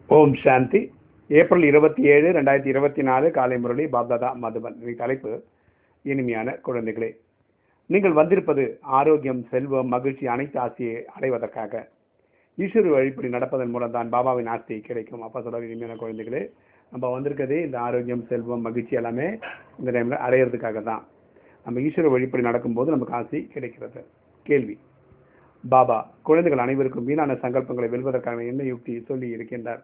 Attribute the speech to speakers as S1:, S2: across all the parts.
S1: ஓம் சாந்தி. April 27, 2024 காலை முரளி பாப்தாதா மதுபன். தலைப்பு: இனிமையான குழந்தைகளே, நீங்கள் வந்திருப்பது ஆரோக்கியம், செல்வம், மகிழ்ச்சி, அனைத்து ஆசையை அடைவதற்காக. ஈஸ்வர வழிப்படி நடப்பதன் மூலம் தான் பாபாவின் ஆசை கிடைக்கும். அப்பா சொல்றாரு, இனிமையான குழந்தைகளே, நம்ம வந்திருக்கிறதே இந்த ஆரோக்கியம், செல்வம், மகிழ்ச்சி எல்லாமே இந்த டைம்ல அடையிறதுக்காக தான். நம்ம ஈஸ்வர வழிப்படி நடக்கும்போது நமக்கு ஆசை கிடைக்கிறது. கேள்வி: பாபா குழந்தைகள் அனைவருக்கும் வீணான சங்கல்பங்களை வெல்வதற்கான என்ன யுக்தி சொல்லி இருக்கின்றார்?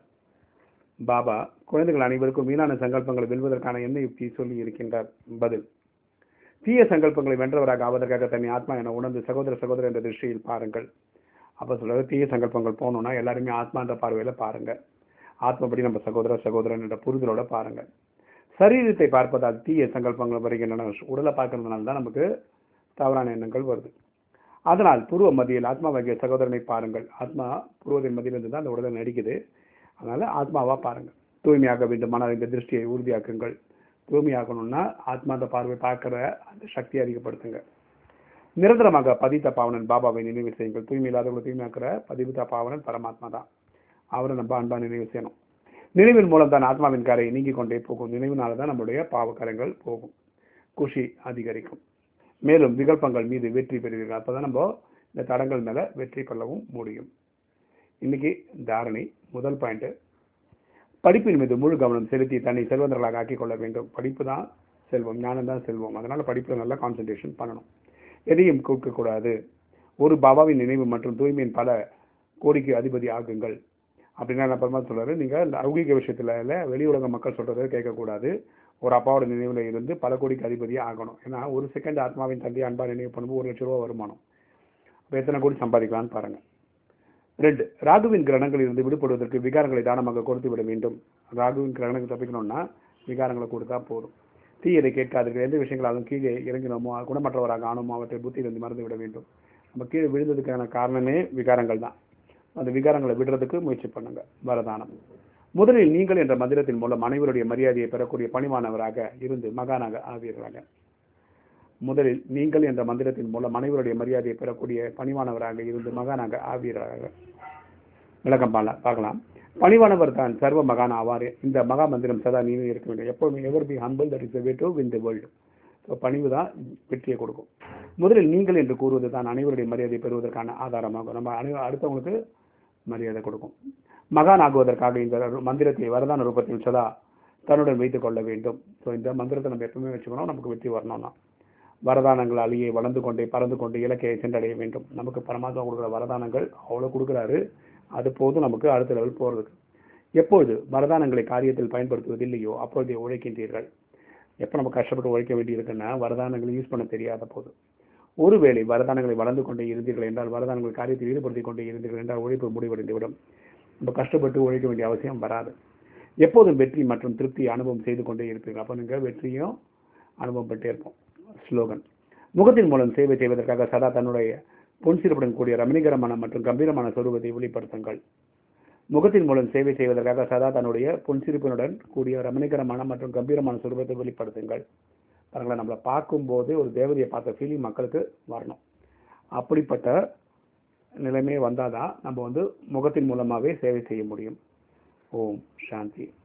S1: பாபா குழந்தைகள் அனைவருக்கும் வீணான சங்கல்பங்களை வெல்வதற்கான என்ன யுக்தி சொல்லி இருக்கின்றார்? பதில்: தீய சங்கல்பங்களை வென்றவராக ஆவதற்காக தன்னை ஆத்மா என உணர்ந்து சகோதர என்ற திருஷ்டியில் பாருங்கள். அப்ப சொல்றது, தீய சங்கல்பங்கள் போகணும்னா எல்லாருமே ஆத்மா என்ற பார்வையில பாருங்க. ஆத்மப்படி நம்ம சகோதரன் என்ற புரிதலோட பாருங்க. சரீரத்தை பார்ப்பதால் தீய சங்கல்பங்கள் வருகின்றன. உடலை பார்க்கறதுனால தான் நமக்கு தவறான எண்ணங்கள் வருது. அதனால் புருவ மத்தியில் ஆத்மாவாகிய சகோதரனை பாருங்கள். ஆத்மா புருவத்தின் மத்தியிலிருந்து தான் அந்த உடலை நடிக்குது. அதனால ஆத்மாவா பாருங்க. தூய்மையாக வேண்டும். ஆனால் இந்த திருஷ்டியை உறுதியாக்குங்கள். தூய்மையாக்கணும்னா ஆத்மா அந்த பார்வை பார்க்கிற அந்த சக்தியை அதிகப்படுத்துங்க. நிரந்தரமாக பதித்த பாவனன் பாபாவை நினைவு செய்யுங்கள். தூய்மை இல்லாதவங்களை தூய்மையாக்குற பதிவித்த பாவனன் பரமாத்மா தான். அவரை நம்ம அன்பா நினைவு செய்யணும். நினைவின் மூலம் தான் ஆத்மாவின் கரை நீங்கிக் கொண்டே போகும். நினைவினால தான் நம்முடைய பாவக்கரங்கள் போகும். குஷி அதிகரிக்கும். மேலும் விகல்பங்கள் மீது வெற்றி பெறுவீர்கள். அப்பதான் நம்ம இந்த தடங்கள் மேல வெற்றி கொள்ளவும் முடியும். இன்னைக்கு தாரணை முதல் பாயிண்ட்: படிப்பின் மீது முழு கவனம் செலுத்தி தன்னை செல்வந்தர்களாக ஆக்கிக் கொள்ள வேண்டும். படிப்பு தான் செல்வம், ஞானம் தான் செல்வம். அதனால படிப்புல நல்லா கான்சென்ட்ரேஷன் பண்ணணும். எதையும் கொடுக்கக்கூடாது. ஒரு பாபாவின் நினைவு மற்றும் தூய்மையின் பல கோடிக்கு அதிபதி ஆகுங்கள். அப்படின்னா அப்புறமா சொல்றாரு, நீங்க லௌகிக விஷயத்துல வெளி உலக மக்கள் சொல்றதை கேட்கக்கூடாது. ஒரு அப்பாவோட நினைவுல இருந்து பல கோடிக்கு அதிபதியாக ஆகணும். ஏன்னா ஒரு செகண்ட் ஆத்மாவின் தந்தையை அன்பா நினைவு பண்ணும்போது 1 லட்சம் ரூபாய் வருமானம். எத்தனை கோடி சம்பாதிக்கலாம்னு பாருங்க. 2. ராகுவின் கிரகணங்களில் இருந்து விடுபடுவதற்கு விகாரங்களை தானமாக கொடுத்து விட வேண்டும். ராகுவின் கிரகணங்கள் தப்பிக்கணும்னா விகாரங்களை கொடுத்தா போதும். தீயதை கேட்காதீர்கள். எந்த விஷயங்களாலும் கீழே இறங்கினோமோ குணமற்றவராக ஆனோமோ அவற்றை புத்தியிலிருந்து மறந்து விட வேண்டும். நம்ம கீழே விழுந்ததுக்கான காரணமே விகாரங்கள் தான். அந்த விகாரங்களை விடுறதுக்கு முயற்சி பண்ணுங்க. வரதானம்: முதலில் நீங்கள் என்ற மந்திரத்தின் மூலம் அனைவருடைய மரியாதையை பெறக்கூடிய பணிவானவராக இருந்து மகானாக ஆவீர்களாக. முதலில் நீங்கள் என்ற மந்திரத்தின் மூலம் அனைவருடைய மரியாதையை பெறக்கூடிய பணிவானவராக இருந்து மகானாக ஆவீர்களாக. விளக்கம் பார்க்கலாம். பணிவானவர் தான் சர்வ மகான் ஆவார். இந்த மகா மந்திரம் சதா நீங்க இருக்க வேண்டும். எப்பவுமே ever be humble, that is the way to win the world. பணிவு தான் வெற்றியை கொடுக்கும். முதலில் நீங்கள் என்று கூறுவது தான் அனைவருடைய மரியாதையை பெறுவதற்கான ஆதாரமாகும். நம்ம அடுத்தவங்களுக்கு மரியாதை கொடுக்கும். மகான் ஆகுவதற்காக இந்த மந்திரத்தை வரதான ரூபத்தில் சதா தன்னுடன் வைத்துக் கொள்ள வேண்டும். ஸோ இந்த மந்திரத்தை நம்ம எப்பவுமே வச்சுக்கணும். நமக்கு வெற்றி வரணும்னா வரதானங்கள் அழியை வளர்ந்து கொண்டே பறந்து கொண்டு இலக்கையை சென்றடைய வேண்டும். நமக்கு பரமாத்மா கொடுக்குற வரதானங்கள் அவ்வளோ கொடுக்குறாரு. அது போதும் நமக்கு அடுத்த லெவல் போகிறதுக்கு. எப்பொழுது வரதானங்களை காரியத்தில் பயன்படுத்துவதில்லையோ அப்பொழுதே உழைக்கின்றீர்கள். எப்போ நம்ம கஷ்டப்பட்டு உழைக்க வேண்டி இருக்குன்னா வரதானங்களை யூஸ் பண்ண தெரியாத போது. ஒருவேளை வரதானங்களை வளர்ந்து கொண்டே இருந்தீர்கள் என்றால், வரதானங்கள் காரியத்தில் ஈடுபடுத்திக் கொண்டே இருந்தீர்கள் என்றால் உழைப்பு முடிவடைந்துவிடும். நம்ம கஷ்டப்பட்டு உழைக்க வேண்டிய அவசியம் வராது. எப்போதும் வெற்றி மற்றும் திருப்தி அனுபவம் செய்து கொண்டே இருப்பீர்கள். அப்போ நீங்கள் வெற்றியும் அனுபவம் பட்டே இருப்போம். ஸ்லோகன்: முகத்தின் மூலம் சேவை செய்வதற்காக சதா தன்னுடைய பொன்சிறப்புடன் கூடிய ரமணிகரமான மற்றும் கம்பீரமான சொரூபத்தை வெளிப்படுத்துங்கள். முகத்தின் மூலம் சேவை செய்வதற்காக சதா தன்னுடைய பொன்சிறப்புடன் கூடிய ரமணிகரமான மற்றும் கம்பீரமான சொரூபத்தை வெளிப்படுத்துங்கள். பாருங்களேன், நம்மளை பார்க்கும்போது ஒரு தேவதையை பார்த்த ஃபீலிங் மக்களுக்கு வரணும். அப்படிப்பட்ட நிலைமை வந்தாதான் நம்ம முகத்தின் மூலமாகவே சேவை செய்ய முடியும். ஓம் சாந்தி.